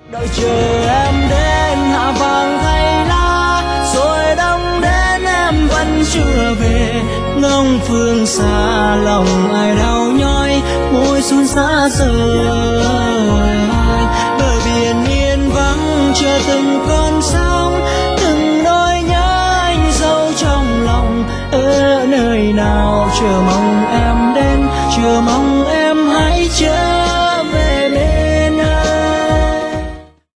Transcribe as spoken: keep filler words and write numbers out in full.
Đợi chờ em đến hạ vàng thay lá, rồi đông đến em vẫn chưa về. Ngóng phương xa lòng ai đau nhói, môi xuân xa rời. Bờ biển yên vắng chờ từng con sóng, từng nỗi nhớ anh sâu trong lòng. Ở nơi nào chờ mong em đến, chờ mong